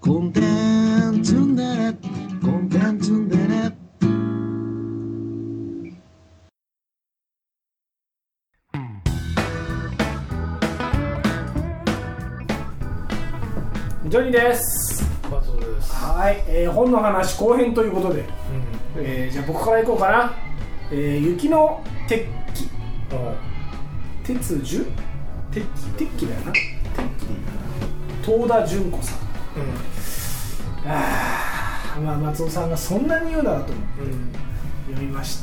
コンテンツンデレコンテンツンデレジョニーです。 松尾です。 はい、本の話後編ということで、じゃあ僕からいこうかな。雪の鉄器、鉄樹鉄器だよな。鉄器でいいかな。東田順子さん。まあ松尾さんがそんなに言うならと思って読みまして、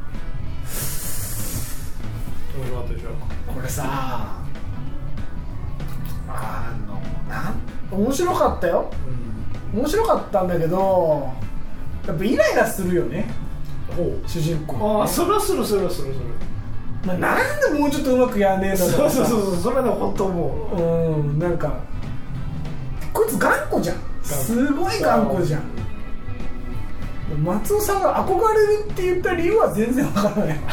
面白かったでしょ。 これさ面白かったよ、面白かったんだけどやっぱイライラするよね、主人公。 それはする。 なんでもうちょっとうまくやんねえんだろう。 そうそれはね本当思う。なんかこいつ頑固じゃん。すごい頑固じゃん。松尾さんが憧れるって言った理由は全然わからない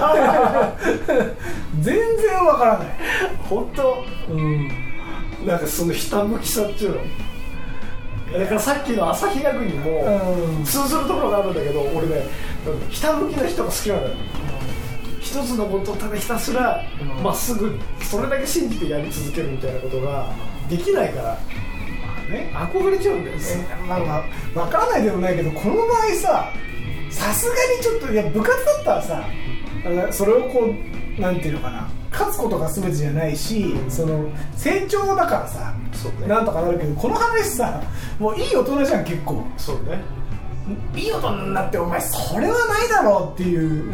全然わからない本当。なんかそのひたむきさっていうのだからさっきの朝日学にも通ずるところがあるんだけど、俺ねひたむきな人が好きなんだよ。一つのことをただひたすらまっすぐそれだけ信じてやり続けるみたいなことができないから憧れちゃうんだよね。 なんか分からないでもないけど、この場合さすがにちょっと部活だったらさ、それをこうなんていうのかな、勝つことが全てじゃないし、その成長だからさ、なんとかなるけど、この話さもういい大人じゃん結構。 そうね。 いい大人になってお前それはないだろうっていう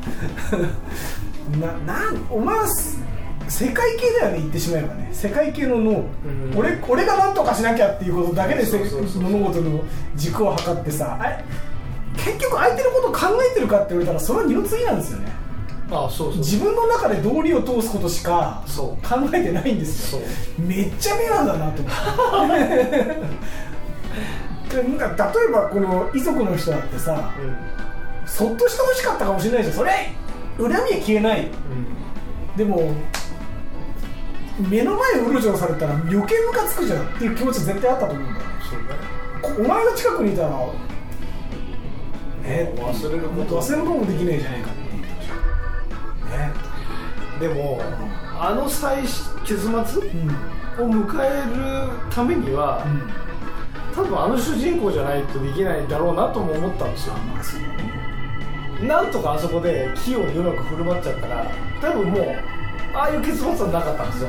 お前は世界系だよね、言ってしまえばね。世界系の脳、俺が何とかしなきゃっていうことだけで物事の軸を測ってさ、結局相手のことを考えてるかって言われたらそれは二の次なんですよね。 そう自分の中で道理を通すことしか考えてないんですよ。めっちゃ迷惑だなと思ってなんか例えばこの遺族の人だってさ、そっとしてほしかったかもしれないじゃん。それ恨みは消えない、でも目の前をうろちょろされたら余計ムカつくじゃんっていう気持ち絶対あったと思うんだよ。お前が近くにいたら忘れることもできないじゃないかって言ってたじゃん、 でもあの結末を迎えるためには、多分あの主人公じゃないとできないだろうなとも思ったんですよ。なんとかあそこで器用にうまく振る舞っちゃったら多分もうああいう結末はなかったんですよ。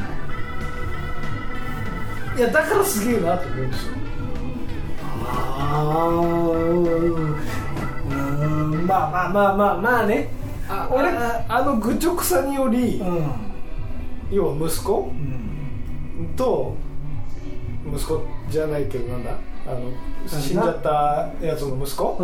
いやだからすげえなと思うんですよ。 まあね。 俺あの愚直さにより、要は息子、と息子じゃないけどなんだ死んじゃったやつの息子、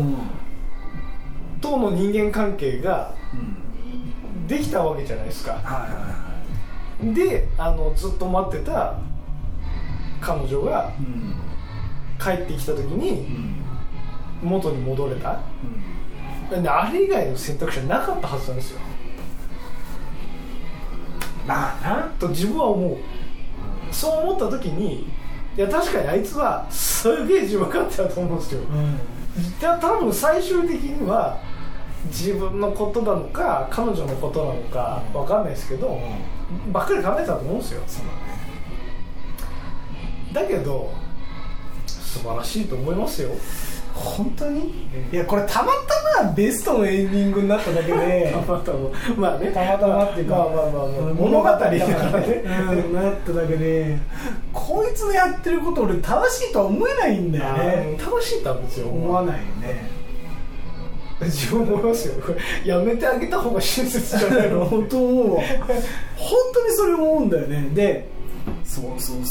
との人間関係ができたわけじゃないですか。でずっと待ってた彼女が帰ってきた時に元に戻れた、あれ以外の選択肢はなかったはずなんですよ。と自分は思う。そう思った時にいや確かにあいつはすげえ自分勝手だと思うんですよ。多分最終的には自分のことなのか彼女のことなのか分かんないですけど、ばっかり考えてたと思うんですよ。だけど素晴らしいと思いますよ。 本当に、いやこれたまたまベストのエンディングになっただけでたまたまっていうか、 物語だからね、なっただけで、こいつのやってること俺正しいとは思えないんだよね。 正しいとは思わないよね。 自分思いますよ。やめてあげた方が親切じゃないの本当思うわ。本当にそれ思うんだよね。でそう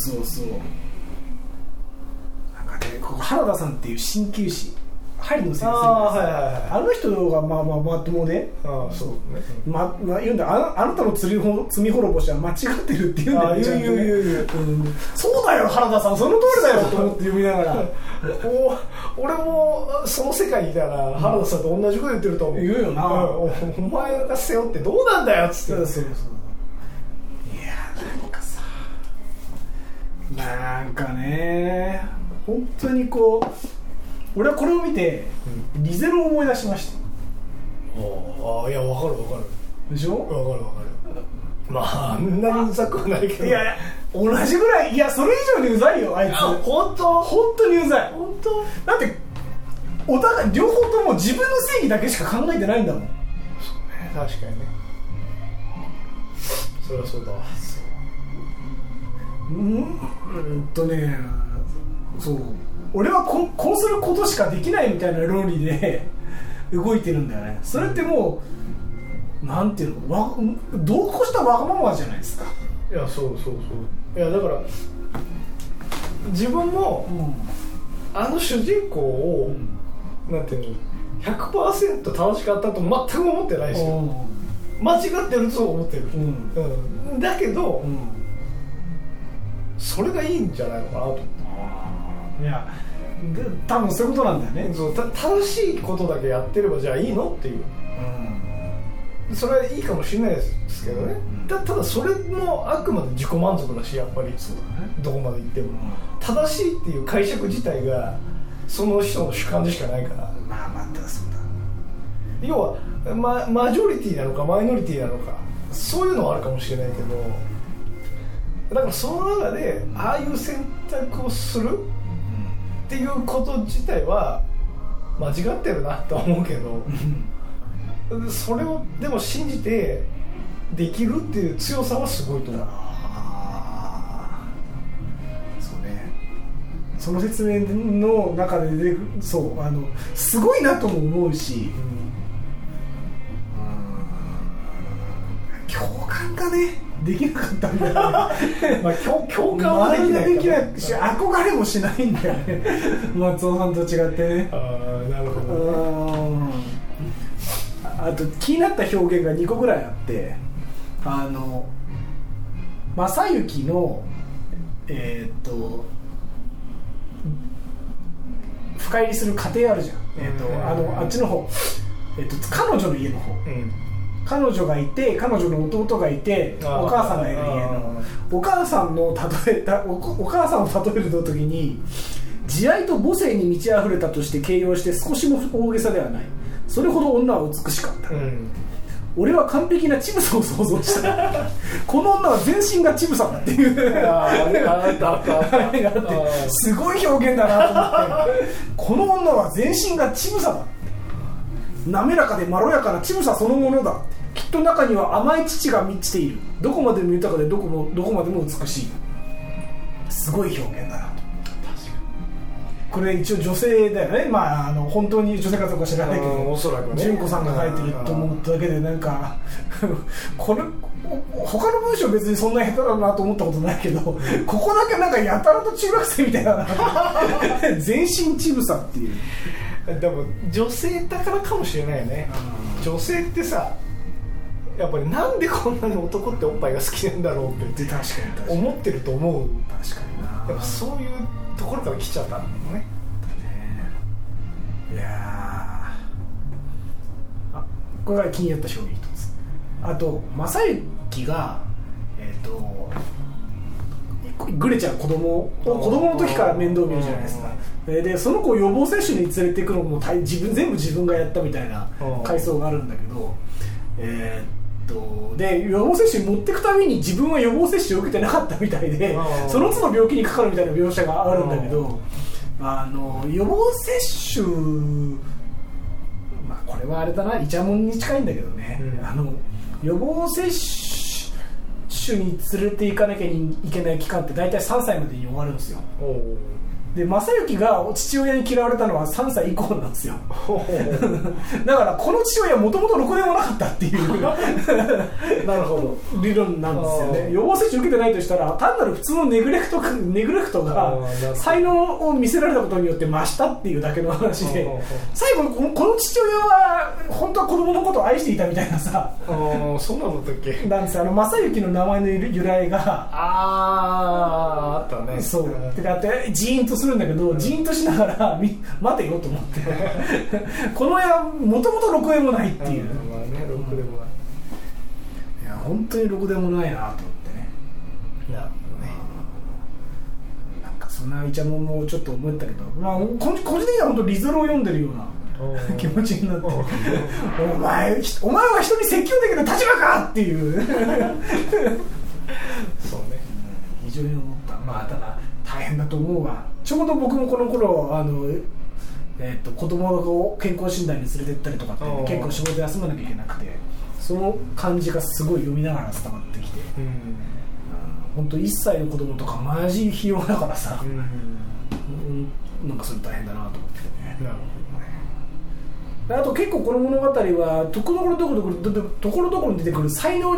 なんかね、ここ原田さんっていう鍼灸師、針の先生あの人がまともで、言うんだ、あなたの罪滅ぼしは間違ってるって言うんだよね。そうだよ原田さん、その通りだよと思って読みながら俺もその世界にいたら原田さんと同じこと言ってると思う。 言うよな、 お前が背負ってどうなんだよっつって。 いやなんかさ、 なんかね本当にこう俺はこれを見て、リゼロを思い出しました。 ああ、いや分かるでしょ。 分かるまああんなにうざくはないけど、 いや同じぐらい、いやそれ以上にうざいよあいつ。 本当にうざい。 本当だってお互い両方とも自分の正義だけしか考えてないんだもん。 そうね、確かにね。そりゃそうだわ。 そう俺はこうすることしかできないみたいな論理で動いてるんだよね。それってもうなんていうの、同行したわがままじゃないですか。 いやそういやだから自分も、あの主人公を、なんていうの 100% 正しかったと全く思ってないし、間違ってると思ってる、だけど、それがいいんじゃないのかなと思って。 いや多分そういうことなんだよね。 そう正しいことだけやってればじゃあいいのっていう、それはいいかもしれないですけどね、ただそれもあくまで自己満足だし、やっぱりそうだ、ね、どこまで行っても、正しいっていう解釈自体がその人の主観でしかないから。 まあそうだ。 要は、マジョリティなのかマイノリティなのか、そういうのはあるかもしれないけど、だからその中でああいう選択をするっていうこと自体は間違ってるなとは思うけどそれをでも信じてできるっていう強さはすごいと思う。 そうね、その説明の中で出てくる、そうすごいなとも思うし、共感がねできなかったんだよねまあ共感はできないし、憧れもしないんだよね松尾さんと違ってね。 ああなるほどね。 あと気になった表現が2個ぐらいあって、正行の深入りする過程あるじゃん、あっちの方、彼女の家の方、彼女がいて、彼女の弟がいて、お母さんがいる家のお母さんを例える時に、慈愛と母性に満ち溢れたとして形容して少しも大げさではない。それほど女は美しかった、俺は完璧な乳房を想像したこの女は全身が乳房だっていうあれがあってすごい表現だなと思ってこの女は全身が乳房だ、滑らかでまろやかな乳房そのものだ、きっと中には甘い乳が満ちている、どこまでも豊かでどこまでも美しい、すごい表現だなと。これ一応女性だよね、本当に女性かどうか知らないけど、 おそらくね、 純子さんが書いてると思っただけで、なんかこれ他の文章別にそんな下手だなと思ったことないけど、ここだけなんかやたらと中学生みたいな全身乳房っていう。 でも女性だからかもしれないよね。女性ってさ、やっぱりなんでこんなに男っておっぱいが好きなんだろうって確かに思ってると思う。 確かにな。 やっぱそういうところから来ちゃったんだよね。 いやこれが気になった表現一つ。あと正行がグレちゃん子供の時から面倒見るじゃないですか。でその子を予防接種に連れていくのも全部自分がやったみたいな回想があるんだけど、で予防接種に持っていくたびに自分は予防接種を受けてなかったみたいで、その都度病気にかかるみたいな描写があるんだけど、予防接種、これはあれだな、イチャモンに近いんだけどね、予防接種に連れて行かなきゃいけない期間って大体3歳までに終わるんですよ。で正行が父親に嫌われたのは3歳以降なんですよだからこの父親はもともとろくでもなかったっていうなるほど理論なんですよね。予防接種受けてないとしたら単なる普通のネグレクトが才能を見せられたことによって増したっていうだけの話で、最後この父親は本当は子供のことを愛していたみたいなさそうなのだっけなんですよ。正行の名前の由来があったね。 そうってかってジーンとするんだけど、ジーンとしながら待てよと思ってこの絵はもともとろくでもないっていう、 ろくでもない、 いや本当にろくでもないなと思ってね。 なるほどね。 そんなイチャモンもちょっと思ったけど、まあ、個人的には本当リズルを読んでるような気持ちになってお前は人に説教できる立場かっていうそうね、非常に思った。まあただ大変だと思うわ。ちょうど僕もこの頃子供を健康診断に連れてったりとかって結構仕事休まなきゃいけなくて、その感じがすごい読みながら伝わってきて、本当1歳の子供とかマジ費用だからさ、なんかそれ大変だなと思ってね。なるほどね。あと結構この物語はところどころに出てくる才能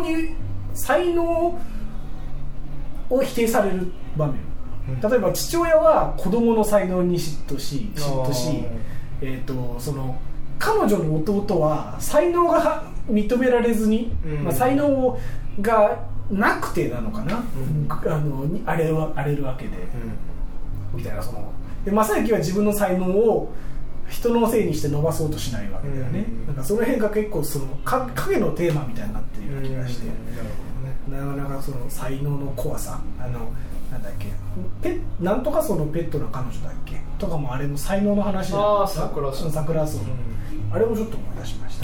を否定される場面、例えば父親は子供の才能に嫉妬し、その彼女の弟は才能が認められずに、才能がなくてなのかな、荒れるわけで、みたいな。そので正行は自分の才能を人のせいにして伸ばそうとしないわけだよね。なんかその辺が結構その影のテーマみたいになっている気がして、なかなかその才能の怖さ、なんだっけ、なんとかそのペットの彼女だっけとかもあれの才能の話だった。桜荘、あれもちょっと思い出しました。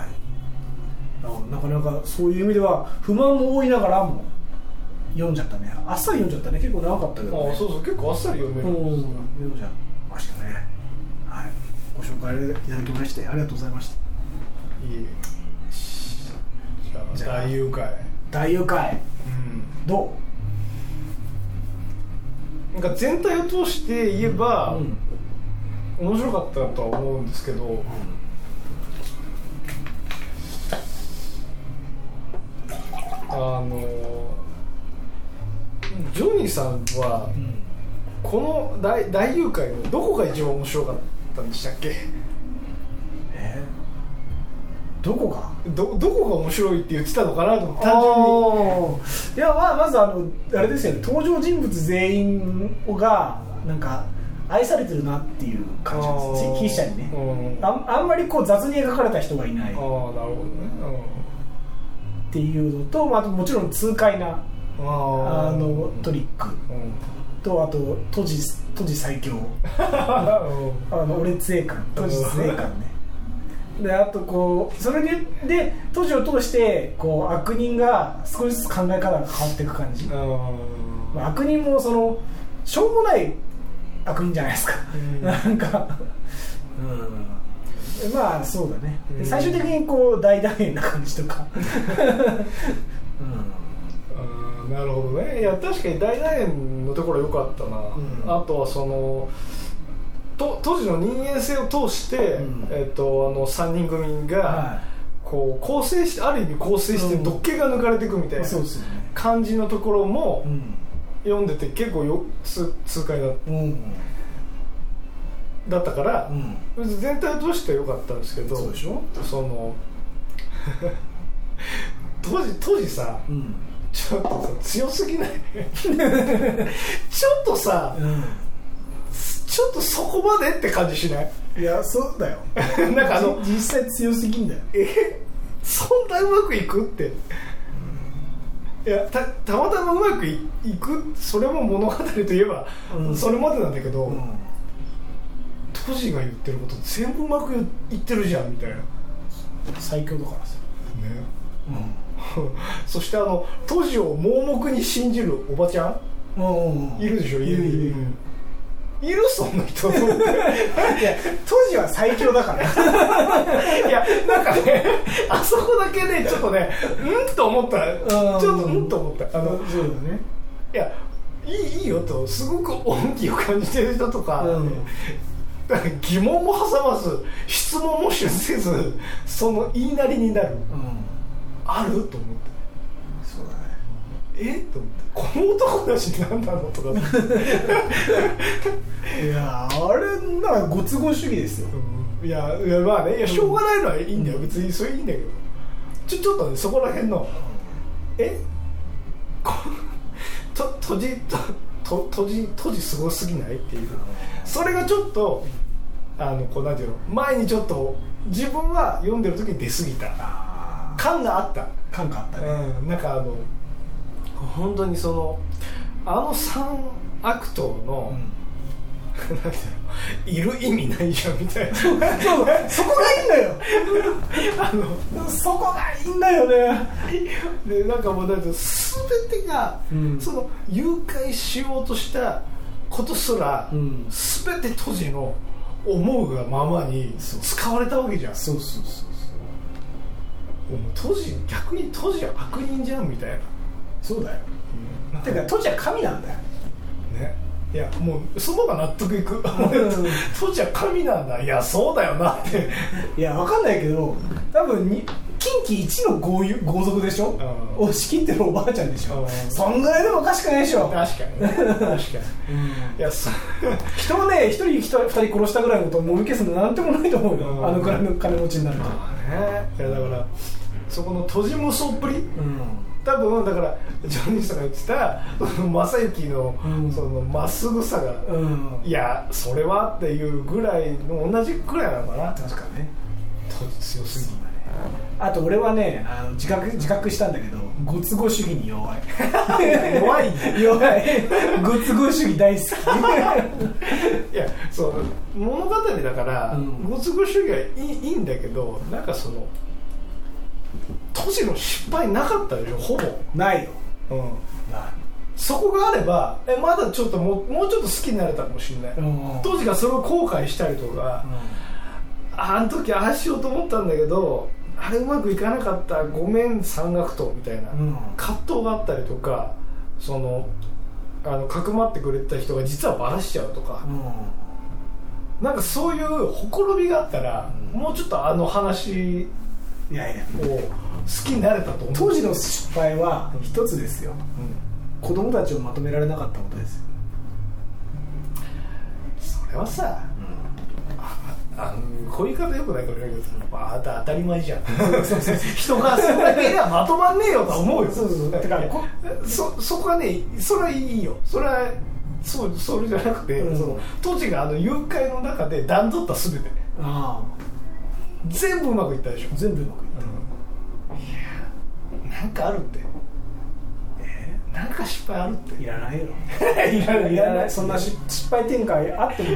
なかなかそういう意味では不満も多いながらも読んじゃったね。あっさり読んじゃったね。結構長かったけど、ね、 そう結構あっさり読める。 読んじゃいましたね。はい、ご紹介いただきましてありがとうございました。 いい。じゃあ大誘拐、どう？なんか全体を通して言えば、面白かったとは思うんですけど、ジョニーさんは、この大誘拐のどこが一番面白かったんでしたっけ？ どこが面白いって言ってたのかなと思って、単純に。 いや、まずあれですよね、登場人物全員がなんか愛されてるなっていう感じです。筆者にね、あんまりこう雑に描かれた人がいない。 なるほどね。 っていうのと、もちろん痛快なトリック、とあと都知最強俺強え感、都知強え感ね。であとこうそれで都知を通してこう悪人が少しずつ考え方が変わっていく感じ。悪人もそのしょうもない悪人じゃないですか。なんかまあそうだね。最終的にこう大団円な感じとか。 なるほどね。いや確かに大団円のところ良かったな。あとはその当時の人間性を通して、3人組がこう構成して、ある意味構成して毒気が抜かれていくみたいな感じのところも読んでて結構痛快だったから、全体を通して良かったんですけど、 そうでしょ？ その当時さ、ちょっとさ強すぎない？ちょっとさ、ちょっとそこまでって感じしない？ いやそうだよ。 なんか実際強すぎんだよ。 そんなうまくいくって。いや たまたまうまくいく、それも物語といえば、それまでなんだけど、トジが言ってること全部うまくいってるじゃんみたいな。 最強だからさね。 そしてトジを盲目に信じるおばちゃん、いるでしょ。いるそんな人。いや当時は最強だから。 いやなんかね、あそこだけねちょっとねと思った。ちょっとと思った。そうだね。いやいいよと、すごく恩義を感じてる人とか、疑問も挟まず質問も出せず、その言いなりになる、あると思って。 そうだね。 と思って、この男たち何なのとか。 いやあれなんかご都合主義ですよ。 いやまあね、しょうがないのはいいんだよ、別にそれいいんだけど、ちょっとねそこら辺の閉じすごすぎないっていう、それがちょっとこうなんていうの、前にちょっと自分は読んでる時に出過ぎた感があったね。なんか本当にそのあ悪党の、なんていうの、いる意味ないじゃんみたいなそこがいいんだよそこがいいんだよね。 でなんかもうだって全てが、その誘拐しようとしたことすら、全て都知の思うがままに使われたわけじゃん。 そうもう都知逆に都知は悪人じゃんみたいな。 そうだよ、てか都知は神なんだよね。いやもうその方が納得いく都知は神なんだ。いやそうだよなっていや分かんないけど多分近畿一の豪族でしょ、を仕切ってるおばあちゃんでしょ、そんぐらいでもおかしくないでしょ。 確かにいや人をね1人2人殺したぐらいのことをもみ消すのなんてもないと思うよ、あのくらいの金持ちになると。 いやだからそこの都知無双っぷり、多分だからジョニーさんが言ってた正行のそのまっすぐさが、いやそれはっていうぐらいの同じくらいなのかな。 確かね、 都知強すぎる。 あと俺はね自覚したんだけどご都合主義に弱い弱いご都合主義大好きいやそう物語だから、ご都合主義はいいんだけど、なんかその都知の失敗なかったでしょ。ほぼないよ、 そこがあればまだちょっともうちょっと好きになれたかもしれない、当時がそれを後悔したりとか、あの時ああしようと思ったんだけどあれうまくいかなかった、ごめん山岳党みたいな、葛藤があったりとか、そのかくまってくれた人が実はバラしちゃうとか、なんかそういうほころびがあったら、もうちょっと話を好きになれたと思う。 当時の失敗は一つですよ、子供たちをまとめられなかったことです。 それはさ、こういう言い方よくないから言うけど、当たり前じゃん人がそれだけではまとまんねえよとは思うよ。だからそこはね、それはいいよ。それはそれじゃなくて、その当時が誘拐の中で段取った全て全部うまくいったでしょ。 全部うまくいった、 いやなんかあるって、なんか失敗あるって。 いらないよいらないそんな失敗展開あって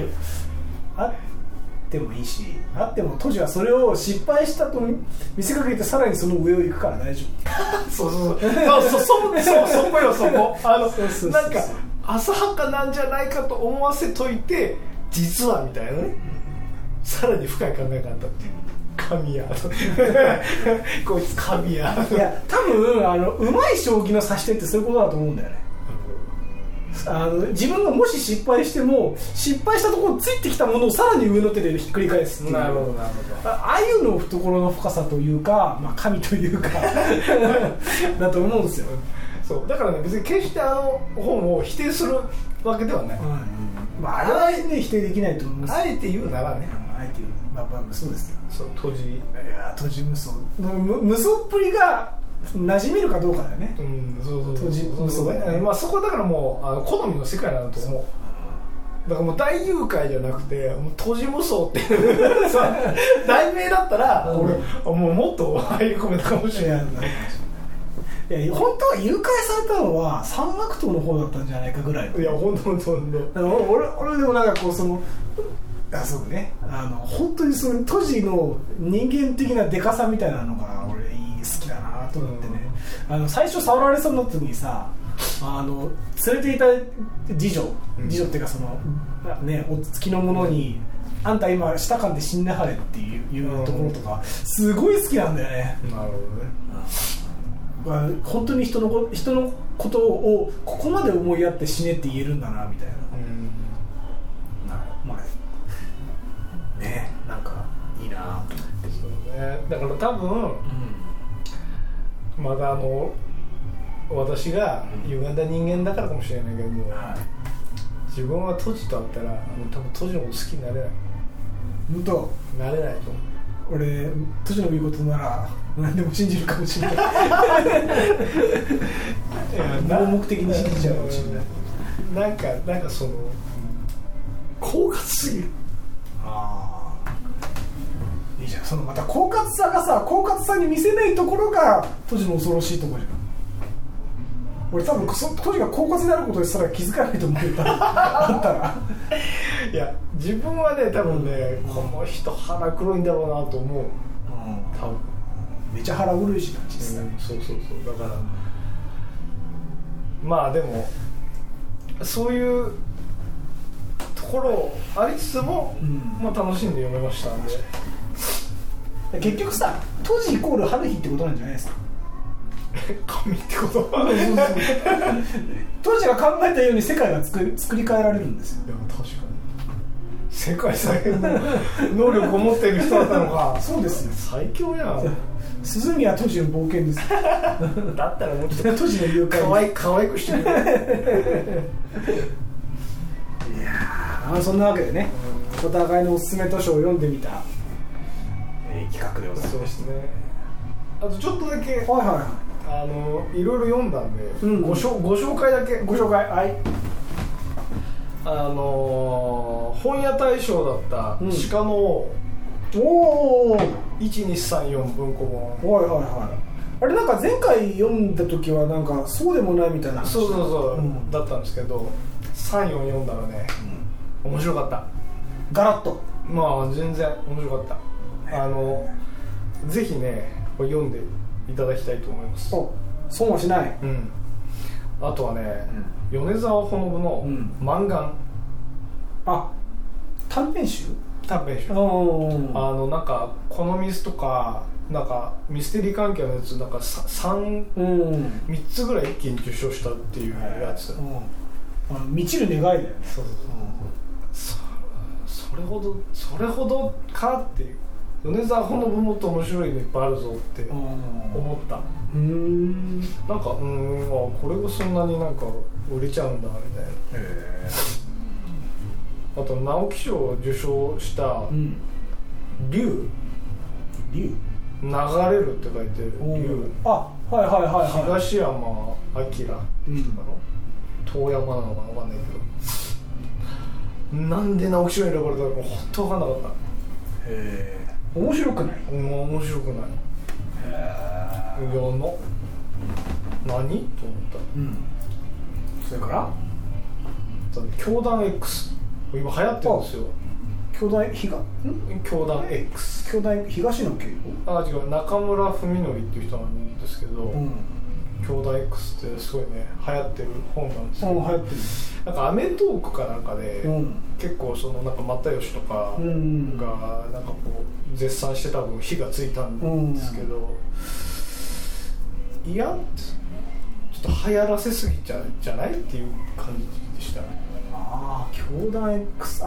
もいいし、あっても当時はそれを失敗したと見せかけてさらにその上を行くから大丈夫そこよそこなんか浅はかなんじゃないかと思わせといて実はみたいなね、さらに深い考えがあったっていう。神やこいつ神や。 いや多分うまい将棋の指し手ってそういうことだと思うんだよね。自分がもし失敗しても失敗したところついてきたものをさらに上の手でひっくり返すっていう。 なるほどああいうの懐の深さというか、神というかだと思うんですよ。 そうだからね、別に決して本を否定するわけではない、 あれはね否定できないと思います。 あえて言うならね、 あえて言う、そうですよ。 そう当時当時無双っぷりが馴染めるかどうかだよね。 そうだね。そこはだからもう好みの世界なんだと思う。だからもう大誘拐じゃなくてもう都知無双っていう題名だったら俺もっと入り込めたかもしれない。 いや本当は誘拐されたのは山岳党の方だったんじゃないかぐらい。 いや本当俺でもなんかこうそうね、本当にその都知の人間的なデカさみたいなのが俺好きだなと思ってね、最初触られそうになった時にさ、連れていた次女っていうかそのねお付きの者に、あんた今舌噛んで死んではれっていうところとかすごい好きなんだよね。 なるほどね。 本当に人のことをここまで思いやって死ねって言えるんだなみたいな。ね、なんかいいな。 そうね。だから多分、まだ私が歪んだ人間だからかもしれないけども、自分は都知と会ったら多分都知のこと好きになれない。 本当？ なれないと思う。 俺都知の言うことなら何でも信じるかもしれない。盲目的に信じちゃうかもしれない。 なんかその狡猾すぎる。 いいじゃん。そのまた狡猾さに見せないところが都知の恐ろしいところじゃん。 俺多分当時が高骨になることですら気づかないと思うよあったらいや自分はね多分ね、この人腹黒いんだろうなと思う、多分めちゃ腹黒いしな実際、 そうだからまあでもそういうところありつつも、まあ、楽しんで読めましたんで、 結局さ当時イコール春日ってことなんじゃないですか神ってこと当時が考えたように世界が作り変えられるんですよ。 でも確かに世界再現の能力を持っている人だったのかそうですよ、 最強やん。 鈴宮都知の冒険ですだったらもうちょっと都知の誘拐可愛くしてくれいやそんなわけでね、お互いのおすすめ図書を読んでみた、企画でございます。 そうですね。あとちょっとだけ、 はいろいろ読んだんで、ご紹介だけ。 ご紹介、はい。 本屋大賞だった鹿の王、 おお、 1234文庫本。 はいはいはい。あれなんか前回読んだ時はなんかそうでもないみたいな。 そう、だったんですけど、34読んだらね、面白かった。 ガラッと。 まあ全然面白かった。ぜひね読んでいただきたいと思います。 損はしない。 あとはね、米沢ほのぶの漫画、 短編集。 なんかコノミスとかなんかミステリー関係のやつなんか3つぐらい一気に受賞したっていうやつ。 満ちる願いだよね。 それほどかっていう。米沢ほのぶもっと面白いのいっぱいあるぞって思った。なんかこれがそんなになんか売れちゃうんだみたいな。あと直木賞を受賞した龍、流れるって書いてる龍、東山明遠山なのか分かんないけど、なんで直木賞に選ばれたのか本当分かんなかった。 面白くない？ 面白くない。何と思った。 それから教団 X 今流行ってるんですよ。教団 X、 教団東野圭吾、 違う、中村文則っていう人なんですけど、教団 X ってすごいね流行ってる本なんですよ。なんかアメトークかなんかで、結構そのなんか又吉とかがなんかこう絶賛して多分火がついたんですけど、いやちょっと流行らせすぎじゃないっていう感じでした。 教団 X、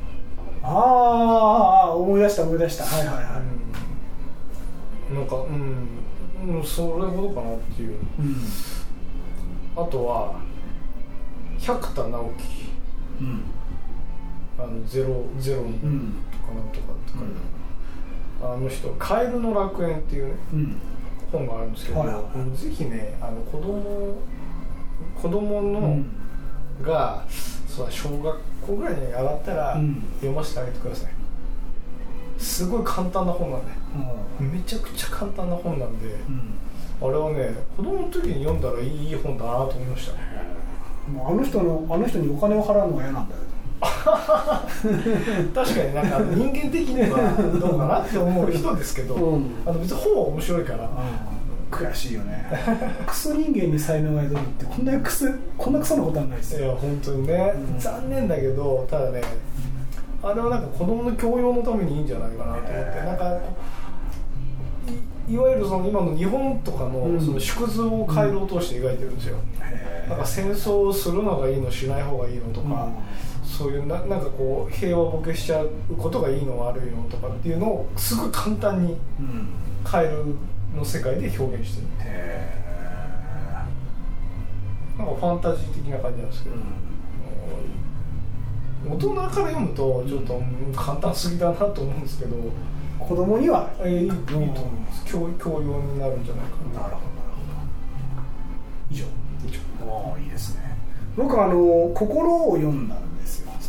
思い出した。なんかそれほどかなっていう。あとは百田直樹、ゼロとかなんとかって書いて人カエルの楽園っていうね、本があるんですけど、ぜひね子供のが小学校ぐらいに上がったら読ませてあげてください。すごい簡単な本なんで、めちゃくちゃ簡単な本なんで、あれはね子供の時に読んだらいい本だなと思いました。 あの人にお金を払うのが嫌なんだよ確かになんか人間的にはどうかなって思う人ですけど、別に本は面白いから。 悔しいよねクソ人間に才能が宿るってこんなクソなことはないですよ。 いや本当にね、残念だけど、ただねあれはなんか子供の教養のためにいいんじゃないかなと思って、なんかいわゆるその今の日本とかのその縮図を回路を通して描いてるんですよ。なんか戦争をするのがいいのしない方がいいのとか、そういうなんかこう平和ボケしちゃうことがいいの悪いのとかっていうのをすごい簡単にカエルの世界で表現してる。なんかファンタジー的な感じなんですけど、大人から読むとちょっと簡単すぎだなと思うんですけど、 子供にはいいと思います。教養になるんじゃないかな。 なるほど。以上。いいですね。僕心を読んだんですよ。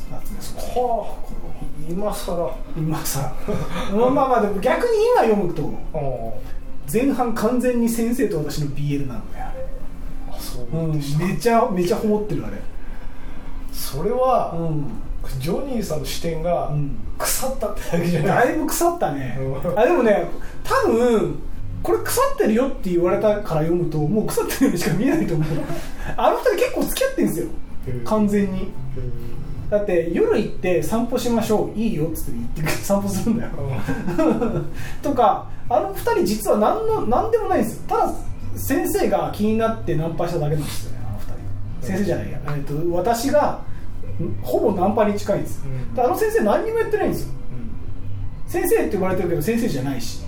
今更まあでも逆に今読むと前半完全に先生と私の BL なので、 そうそうでした、 めちゃめちゃほもってるあれ。 それは、ジョニーさんの視点が腐ったってだけじゃない、 だいぶ腐ったね。あでもね、多分これ腐ってるよって言われたから読むともう腐ってるようにしか見えないと思うあの二人結構付き合ってるんですよ、完全に。だって夜行って散歩しましょう、いいよっつって言って散歩するんだよとか、あの二人実は何でもないんですよ。ただ先生が気になってナンパしただけなんですよね、あの二人。先生じゃないや、私がほぼナンパに近いんですよ、あの先生何にもやってないんですよ、先生って言われてるけど先生じゃないし、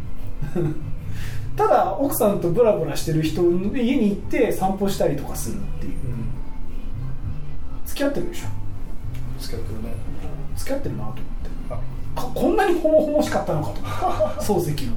ただ奥さんとブラブラしてる人の家に行って散歩したりとかするっていう、付き合ってるでしょ。 付き合ってるね。 付き合ってるなと思って、こんなにホモホモしかったのかと漱石の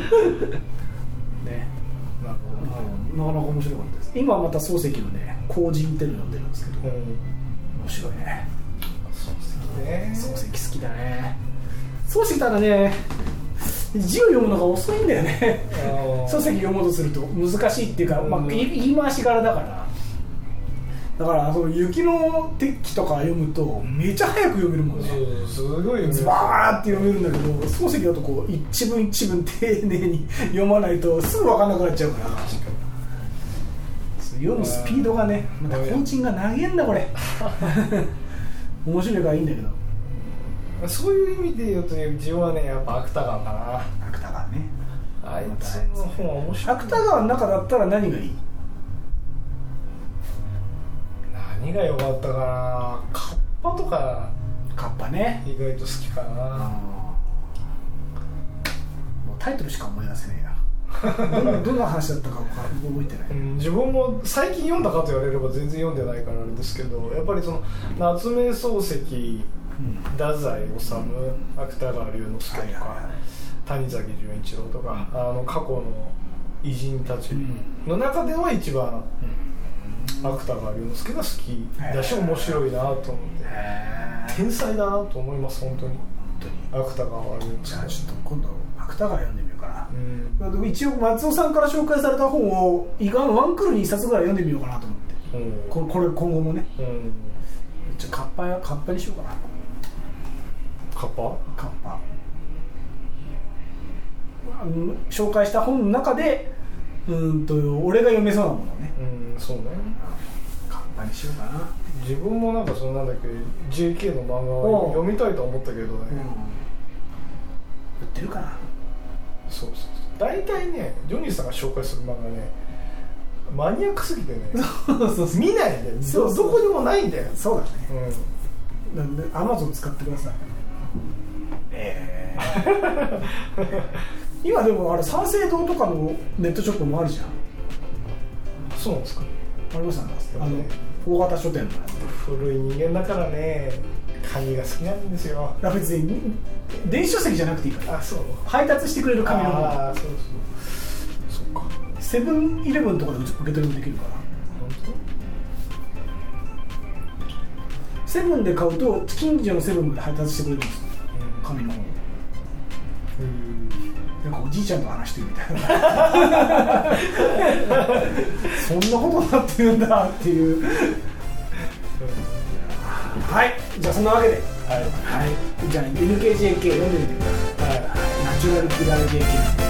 ね、なかなか面白かったです。今また漱石のね後人っていうの読んでるんですけど、面白いね。漱石好きだね。漱石ただね字を読むのが遅いんだよね漱石読もうとすると難しいっていうか、言い回し柄だから。だからその雪の鉄器とか読むとめちゃ早く読めるもんね。 すごい読める。 ズバーって読めるんだけど、漱石だとこう一文一文丁寧に読まないとすぐ分かんなくなっちゃうから。読むスピードがね、また後人が長えんだこれ面白いからいいんだけど。 そういう意味で言うと自分はね、やっぱ芥川かな。 芥川ね。 あいつの本は面白い。 芥川の中だったら何がいい？ 何が良かったかな。カッパとか。 カッパね。 意外と好きかな。 もうタイトルしか思い出せねえなどんな話だったか覚えてない、 自分も最近読んだかと言われれば全然読んでないからあれですけど、やっぱりその夏目漱石、太宰治、芥川龍之介とか、谷崎潤一郎とか、過去の偉人たちの中では一番芥川龍之介が好きだし面白いなと思って、天才だなと思います。本当に芥川龍之介。 じゃあちょっと今度芥川読んでみようかな。一応松尾さんから紹介された本をワンクールに1冊ぐらい読んでみようかなと思って、これ今後もね、じゃあカッパにしようかな。カッパ紹介した本の中で俺が読めそうなものね。 そうね。 カッパにしようかな。 自分もなんかそのなんだっけ JK の漫画を読みたいと思ったけどね、 売ってるかな。 そう大体ね、ジョニーさんが紹介する漫画ね、マニアックすぎてね見ないんだよ。どこにもないんだよ。 そうだね。なんで Amazon 使ってください。今でも三省堂とかのネットショップもあるじゃん。 そうなんですか。 ありましたね。大型書店の古い人間だからね、紙が好きなんですよ。 別に電子書籍じゃなくていいから。 そう。配達してくれる紙の本。 そうか。 セブンイレブンとかで受け取りもできるから。セブンで買うと近所のセブンまで配達してくれるんですよ、紙の本。なんかおじいちゃんと話してるみたいなそんなことになってるんだっていうはい、じゃあそんなわけで、じゃあ NKJK 読んでみてください。ナチュラルキラー JK